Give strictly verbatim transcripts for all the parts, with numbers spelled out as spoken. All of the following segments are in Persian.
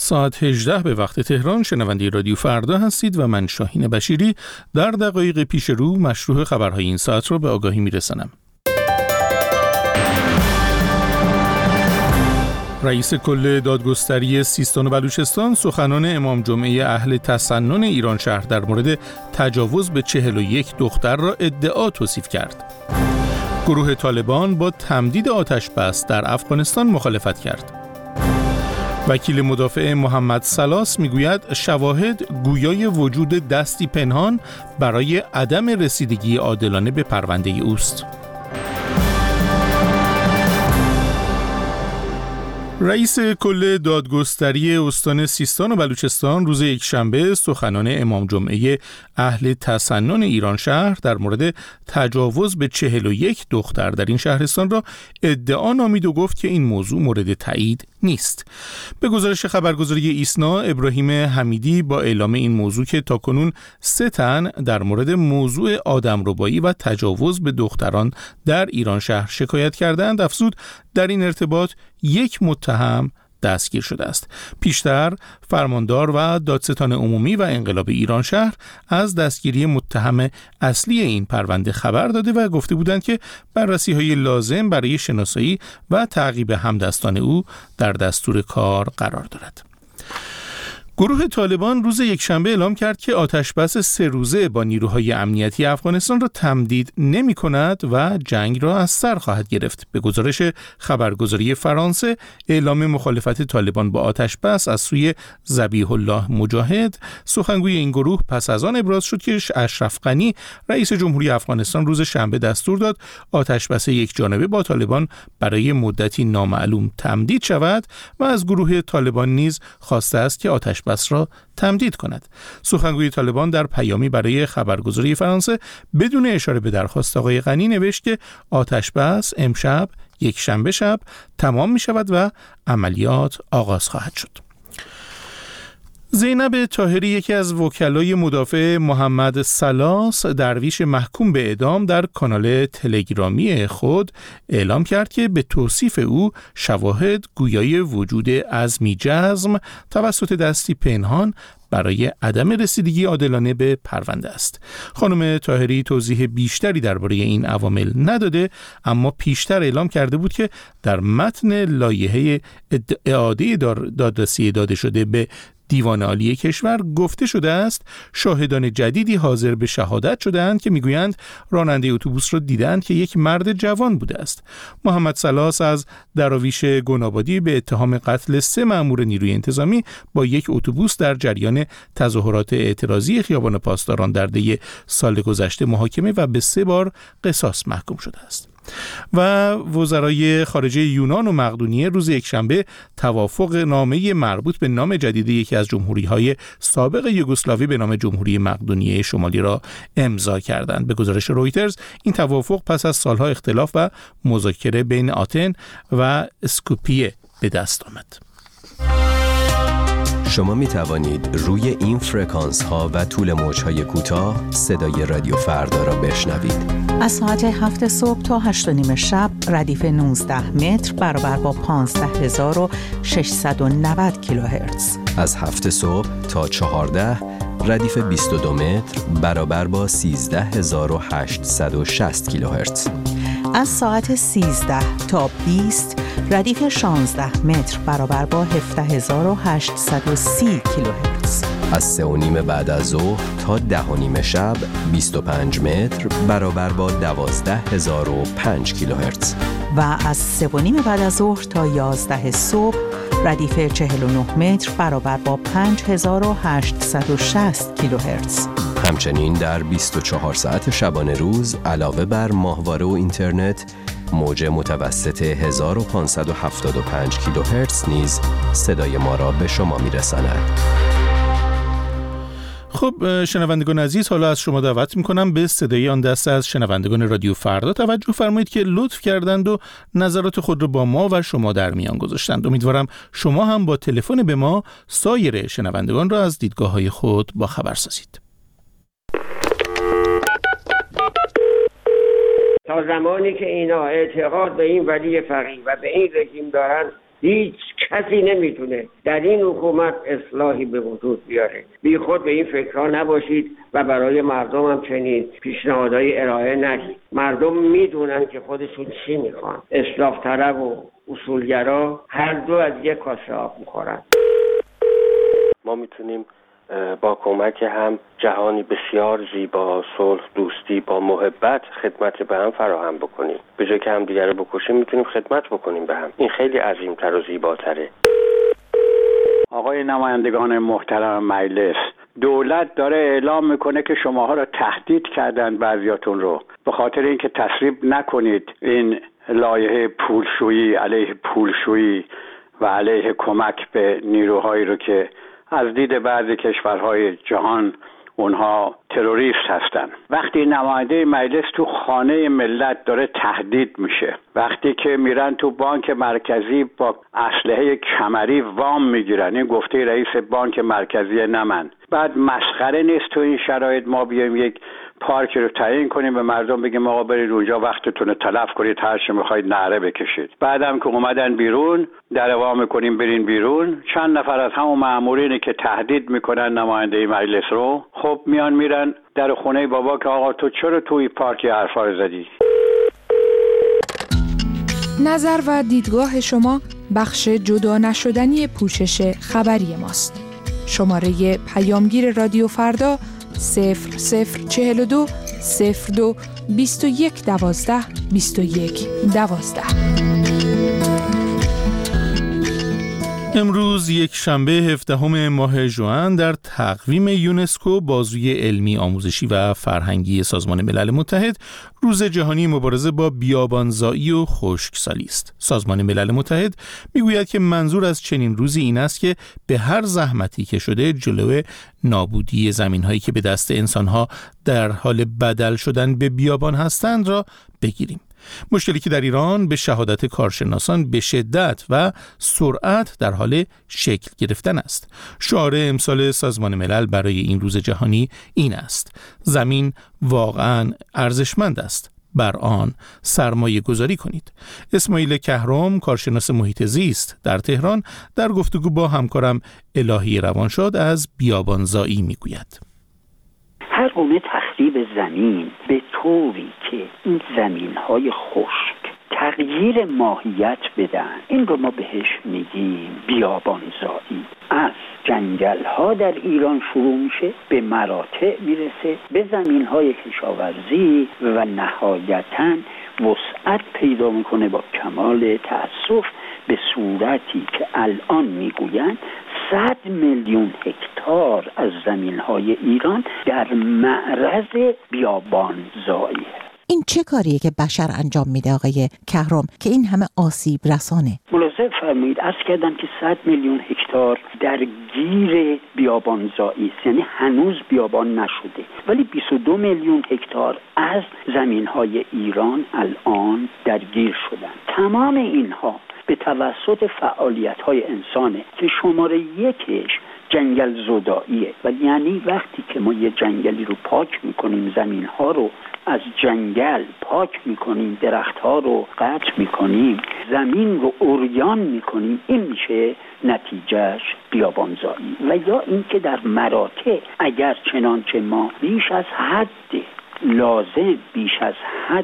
ساعت هجده به وقت تهران شنونده رادیو فردا هستید و من شاهین بشیری در دقایق پیش رو مشروع خبرهای این ساعت را به آگاهی میرسانم. رئیس کل دادگستری سیستان و بلوچستان سخنان امام جمعه اهل تسنن ایران شهر در مورد تجاوز به چهل و یک دختر را ادعا توصیف کرد. گروه طالبان با تمدید آتش بس در افغانستان مخالفت کرد. وکیل مدافع محمد سلاس میگوید شواهد گویای وجود دستی پنهان برای عدم رسیدگی عادلانه به پرونده اوست. رئیس کل دادگستری استان سیستان و بلوچستان روز یکشنبه سخنان امام جمعه اهل تسنن ایران شهر در مورد تجاوز به چهل و یک دختر در این شهرستان را ادعا نامید و گفت که این موضوع مورد تایید نیست. به گزارش خبرگزاری ایسنا، ابراهیم حمیدی با اعلام این موضوع که تاکنون سه تن در مورد موضوع آدمربایی و تجاوز به دختران در ایران شهر شکایت کردند، افزود در این ارتباط یک متهم دستگیر شده است. پیشتر فرماندار و دادستان عمومی و انقلاب ایران شهر از دستگیری متهم اصلی این پرونده خبر داده و گفته بودند که بررسی‌های لازم برای شناسایی و تعقیب همدستان او در دستور کار قرار دارد. گروه طالبان روز یکشنبه اعلام کرد که آتشبس سه روزه با نیروهای امنیتی افغانستان را تمدید نمی کند و جنگ را از سر خواهد گرفت. به گزارش خبرگزاری فرانسه، اعلام مخالفت طالبان با آتشبس از سوی ذبیح الله مجاهد، سخنگوی این گروه، پس از آن ابراز شد که اشرف غنی رئیس جمهوری افغانستان روز شنبه دستور داد آتشبس یک جانبه با طالبان برای مدتی نامعلوم تمدید شود و از گروه طالبان نیز خواسته است که آتش بس را تمدید کند. سخنگوی طالبان در پیامی برای خبرگزاری فرانسه بدون اشاره به درخواست آقای غنی نوشت که آتش بس امشب یک شنبه شب تمام می شود و عملیات آغاز خواهد شد. زینب طاهری، یکی از وکلای مدافع محمد سلاس، درویش محکوم به اعدام، در کانال تلگرامی خود اعلام کرد که به توصیف او شواهد گویای وجود عزمی جزم توسط دستی پنهان برای عدم رسیدگی عادلانه به پرونده است. خانم طاهری توضیح بیشتری درباره این عوامل نداده، اما پیشتر اعلام کرده بود که در متن لایحه اعاده دادرسی داده شده به دیوان عالی کشور گفته شده است شاهدان جدیدی حاضر به شهادت شده‌اند که میگویند راننده اتوبوس را دیدند که یک مرد جوان بوده است. محمد سلاس از دراویش گنابادی به اتهام قتل سه مأمور نیروی انتظامی با یک اتوبوس در جریان تظاهرات اعتراضی خیابان پاسداران در دی سال گذشته محاکمه و به سه بار قصاص محکوم شده است. و وزرای خارجه یونان و مقدونیه روز یکشنبه توافق نامه مربوط به نام جدید یکی از جمهوری‌های سابق یوگسلاوی به نام جمهوری مقدونیه شمالی را امضا کردند. به گزارش رویترز این توافق پس از سالها اختلاف و مذاکره بین آتن و اسکوپیه به دست آمد. شما می توانید روی این فرکانس ها و طول موج های کوتاه صدای رادیو فردا را بشنوید. از ساعت هفت صبح تا هشت و نیم شب ردیف نوزده متر برابر با پانزده هزار و ششصد و نود کیلوهرتز. از هفت صبح تا چهارده ردیف بیست و دو متر برابر با سیزده هزار و هشتصد و شصت کیلوهرتز. از ساعت سیزده تا بیست ردیف شانزده متر برابر با هفده هزار و هشتصد و سی کیلوهرتز. از سه و نیم بعد از ظهر تا ده و نیم شب بیست و پنج متر برابر با دوازده هزار و پنج کیلوهرتز. و از سه و نیم بعد از ظهر تا یازده صبح ردیف چهل و نه متر برابر با پنج هزار و هشتصد و شصت کیلوهرتز. همچنین در بیست و چهار ساعت شبانه روز علاوه بر ماهواره و اینترنت، موج متوسط هزار و پانصد و هفتاد و پنج کیلوهرتز نیز صدای ما را به شما میرساند. خب شنوندگان عزیز، حالا از شما دعوت میکنم به صدای آن دسته از شنوندگان رادیو فردا توجه فرمایید که لطف کردند و نظرات خود را با ما و شما در میان گذاشتند. امیدوارم شما هم با تلفن به ما سایر شنوندگان را از دیدگاه‌های خود با خبر سازید. تا زمانی که اینا اعتقاد به این ولی فقیه و به این رژیم دارن هیچ کسی نمیتونه در این حکومت اصلاحی به وجود بیاره. بی خود به این فکرها نباشید و برای مردم هم چنین پیشنهادهای ارائه ندید. مردم میدونن که خودشون چی میخوان. اصلاح طلب و اصولگرا هر دو از یک کاسه آب میخورن. ما میتونیم با کمک هم جهانی بسیار زیبا، صلح، دوستی، با محبت خدمت به هم فراهم بکنیم. به جای که هم دیگر رو بکشیم میتونیم خدمت بکنیم به هم. این خیلی عظیمتر و زیباتره. آقای نمایندگان محترم مجلس، دولت داره اعلام میکنه که شماها رو تهدید کردن بعضیاتون رو به خاطر اینکه تصویب نکنید این لایحه پولشویی علیه پولشویی و علیه کمک به نیروهایی رو که از دید بعضی کشورهای جهان اونها تروریست هستن. وقتی نماینده مجلس تو خانه ملت داره تهدید میشه، وقتی که میرن تو بانک مرکزی با اسلحه کمری وام میگیرن، این گفته رئیس بانک مرکزی نه من، بعد مسخره نیست تو این شرایط ما بیایم یک پارک رو تعیین کنیم به مردم بگیم آقا برید اونجا وقتتون رو تلف کنید، هر چی میخواید نعره بکشید. بعدم که اومدن بیرون در وا میکنیم برین بیرون، چند نفر از همون مامورینی که تهدید میکنن نماینده مجلس رو خب میان میرن در خونه بابا که آقا تو چرا توی پارک حرفا رو زدی؟ نظر و دیدگاه شما بخش جدا نشدنی پوشش خبری ماست. شماره پیامگیر رادیو فردا صفر صفر چهل و دو صفر دو بیست و یک دوازده بیست و یک دوازده. امروز یک شنبه هفدهم ماه ژوئن در تقویم یونسکو بازوی علمی، آموزشی و فرهنگی سازمان ملل متحد روز جهانی مبارزه با بیابانزایی و خشکسالی است. سازمان ملل متحد میگوید که منظور از چنین روزی این است که به هر زحمتی که شده جلوی نابودی زمین‌هایی که به دست انسان‌ها در حال بدل شدن به بیابان هستند را بگیریم. مشکلی که در ایران به شهادت کارشناسان به شدت و سرعت در حال شکل گرفتن است. شعار امسال سازمان ملل برای این روز جهانی این است: زمین واقعاً ارزشمند است، بر آن سرمایه گذاری کنید. اسماعیل کهرم، کارشناس محیط زیست در تهران، در گفتگو با همکارم الهی روانشاد از بیابانزایی میگوید. هر گونه تخریب زمین به طوری که این زمین‌های خشک تغییر ماهیت بدن، این رو ما بهش میگیم بیابانزایی. از جنگل‌ها در ایران شروع میشه، به مراتع میرسه، به زمین‌های کشاورزی و نهایتاً وسعت پیدا میکنه با کمال تأسف به صورتی که الان میگویند صد میلیون هکتار از زمین‌های ایران در معرض بیابانزاییه. این چه کاریه که بشر انجام میده آقای کهرم که این همه آسیب رسانه؟ ملاحظه فرمایید عرض کردم که صد میلیون هکتار در گیر بیابانزایی است، یعنی هنوز بیابان نشده، ولی بیست و دو میلیون هکتار از زمین‌های ایران الان درگیر شدن. تمام اینها به توسط فعالیت‌های انسانه که شماره یکش جنگل زداییه. و یعنی وقتی که ما یه جنگلی رو پاک میکنیم، زمین‌ها رو از جنگل پاک میکنیم، درخت‌ها رو قطع میکنیم، زمین رو عریان میکنیم، این میشه نتیجهش بیابانزایی. و یا اینکه در مراتع اگر چنانچه ما بیش از حد لازم، بیش از حد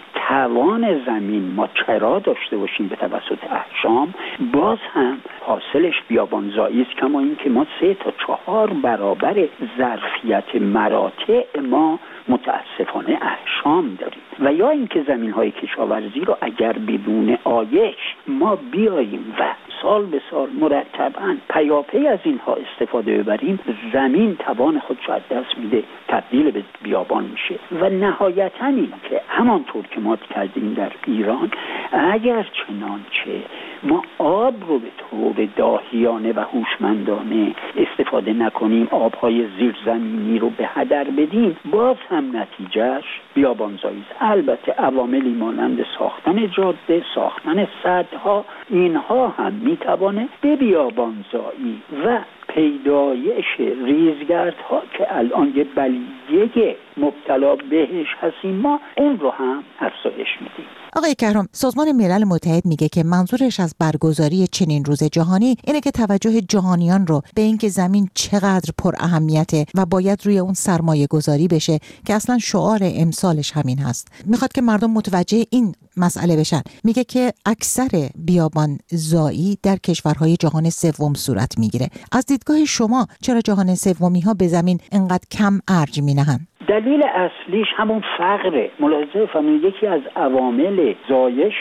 توان زمین ما چرا داشته باشیم به توسط احشام، باز هم حاصلش بیابانزایی است، کما این که ما سه تا چهار برابر ظرفیت مراتع ما متاسفانه احشام داریم. و یا اینکه زمین‌های کشاورزی رو اگر بدون آیش ما بیاییم و سال به سال مرتباً پیاپی از اینها استفاده ببریم، زمین توان خودش از دست میده، تبدیل به بیابان میشه. و نهایتاً این که همانطور که ما کردیم در ایران، اگر چنانچه ما آب رو به طور داهیانه و هوشمندانه استفاده نکنیم، آبهای زیرزمینی رو به هدر بدیم، باز هم نتیجهش بیابانزایی است. البته عواملی مانند ساختن جاده، ساختن سدها، اینها هم میتوانه به بیابانزایی و پیدایش ریزگردها که الان یه بلیه مبتلا بهش هستیم ما اون رو هم افزایش میدیم. آقای کهرام، سازمان ملل متحد میگه که منظورش از برگزاری چنین روز جهانی اینه که توجه جهانیان رو به اینکه زمین چقدر پر اهمیته و باید روی اون سرمایه گذاری بشه که اصلا شعار امسالش همین هست. میخواد که مردم متوجه این مسئله بشن. میگه که اکثر بیابان زایی در کشورهای جهان سوم صورت میگیره. از دیدگاه شما چرا جهان سومی ها به زمین انقدر کم ارج مینهن؟ دلیل اصلیش همون فقره. ملاحظه فرمایید یکی از عوامل زایش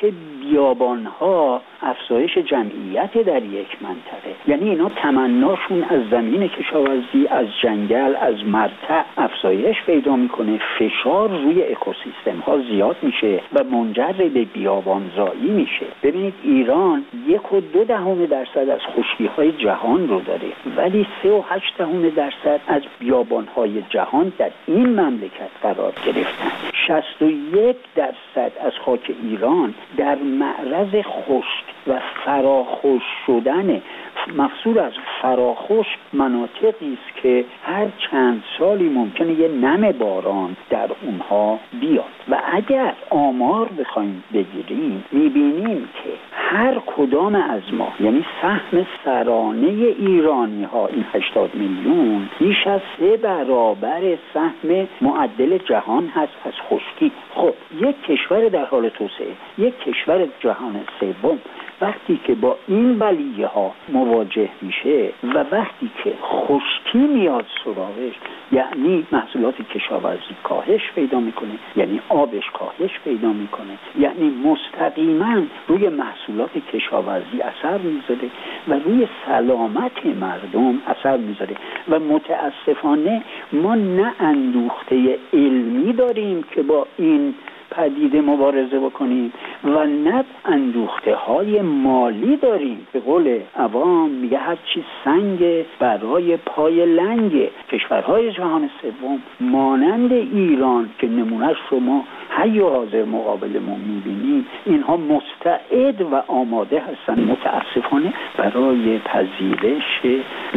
بیابان‌ها افزایش جمعیت در یک منطقه، یعنی اینا تمناشون از زمین کشاورزی، از جنگل، از مرتع افزایش پیدا میکنه، فشار روی اکوسیستم ها زیاد میشه و منجر به بیابانزایی میشه. ببینید ایران یک و دو دهم درصد از خشکی‌های جهان رو داره، ولی سه و هشت دهم درصد از بیابان‌های جهان در این مملکت قرار گرفتن. شصت و یک درصد از خاک ایران در معرض خشک و فراخوش شدن. مقصود از فراخوش مناطقی است که هر چند سالی ممکنه یه نم باران در اونها بیاد و اگر آمار بخوایم بگیریم میبینیم که هر کدام از ما، یعنی سهم سرانه ایرانی ها این هشتاد میلیون، بیش از سه برابر سهم معدل جهان هست از خشکی. خب یک کشور در حال توسعه، یک کشور جهان سوم وقتی که با این بلیه ها مواجه میشه و وقتی که خشکی میاد سراغش، یعنی محصولات کشاورزی کاهش پیدا میکنه، یعنی آبش کاهش پیدا میکنه، یعنی مستقیما روی محصولات کشاورزی اثر میذاره و روی سلامت مردم اثر میذاره و متاسفانه ما نه اندوخته علمی داریم که با این پدیده مبارزه بکنیم و نه اندوخته های مالی داریم. به قول عوام میگه هر چی سنگ برای پای لنگ. کشورهای جهان سوم مانند ایران که نمونهش شما حی و حاضر مقابل ما میبینیم، اینها مستعد و آماده هستن متاسفانه برای پذیرش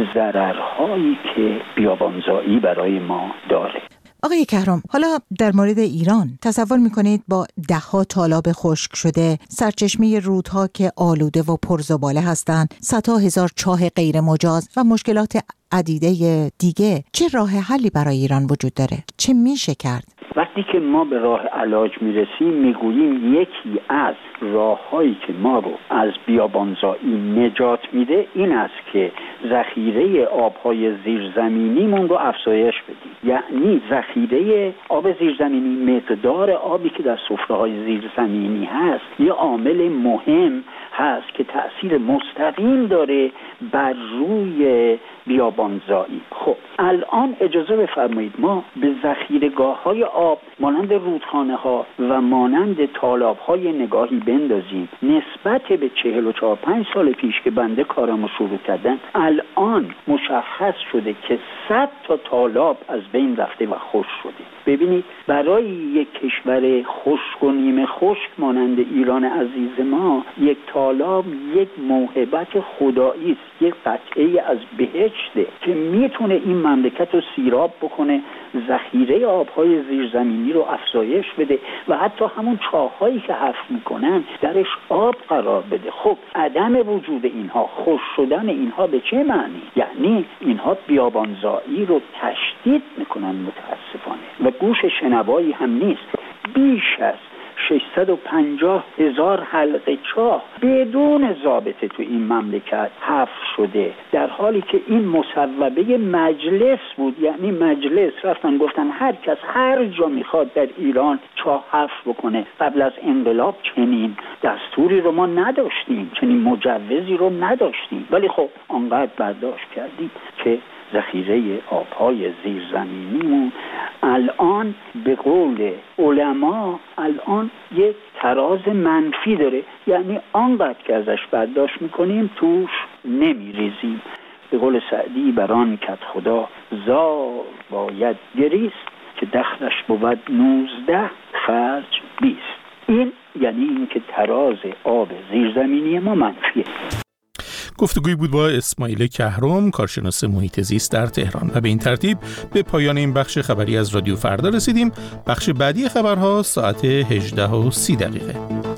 ضررهایی که بیابانزایی برای ما داره. آقای کهرام، حالا در مورد ایران تصور میکنید با دهها تالاب خشک شده، سرچشمه رودها که آلوده و پرزباله هستند، صدها هزار چاه غیر مجاز و مشکلات عدیده دیگه، چه راه حلی برای ایران وجود داره؟ چه میشه کرد؟ وقتی که ما به راه علاج میرسیم میگوییم یکی از راههایی که ما رو از بیابانزایی نجات میده این است که ذخیره آبهای زیرزمینیمون رو افزایش بدیم. یعنی ذخیره آب زیرزمینی، مقدار آبی که در سفره‌های زیرزمینی هست، یه عامل مهم هست که تأثیر مستقیم داره بر روی بیابانزایی. خب الان اجازه بفرمایید ما به ذخیره‌گاه‌های آب مانند رودخانه ها و مانند تالاب های نگاهی بندازیم. نسبت به چهل و چهار پنج سال پیش که بنده کارمو شروع کردن، الان مشخص شده که صد تا تالاب از بین رفته و خشک شده. ببینید برای یک کشور خشک و نیمه خشک مانند ایران عزیز ما، یک تالاب یک موهبت خدایی است، یک قطعه از بهشته که میتونه این مملکت رو سیراب بکنه، ذخیره آبهای زیرزمینی رو افزایش بده و حتی همون چاه‌هایی که حفر میکنن درش آب قرار بده. خب عدم وجود اینها، خشک شدن اینها به چه معنی؟ یعنی اینها بیابانزایی رو تشدید میکنن متاسفانه و گوش شنوایی هم نیست. بیش از ششصد و پنجاه هزار حلقه چاه بدون ضابطه تو این مملکت حفر شده، در حالی که این مصوبه مجلس بود. یعنی مجلس رفتن گفتن هر کس هر جا میخواد در ایران چاه حفر بکنه. قبل از انقلاب چنین دستوری رو ما نداشتیم، چنین مجوزی رو نداشتیم، ولی خب آنقدر برداشت کردیم که ذخیره آبهای زیرزمینیمون الان به قول علما الان یک تراز منفی داره. یعنی آنقدر که ازش برداشت میکنیم توش نمیریزیم. به قول سعدی بران کت خدا زار باید گریست که دخلش بود نوزده خرج بیست. این یعنی این که تراز آب زیرزمینی ما منفیه. گفتگوی بود با اسماعیل کهرم، کارشناس محیط زیست در تهران. و به این ترتیب به پایان این بخش خبری از رادیو فردا رسیدیم. بخش بعدی خبرها ساعت هجده و سی دقیقه.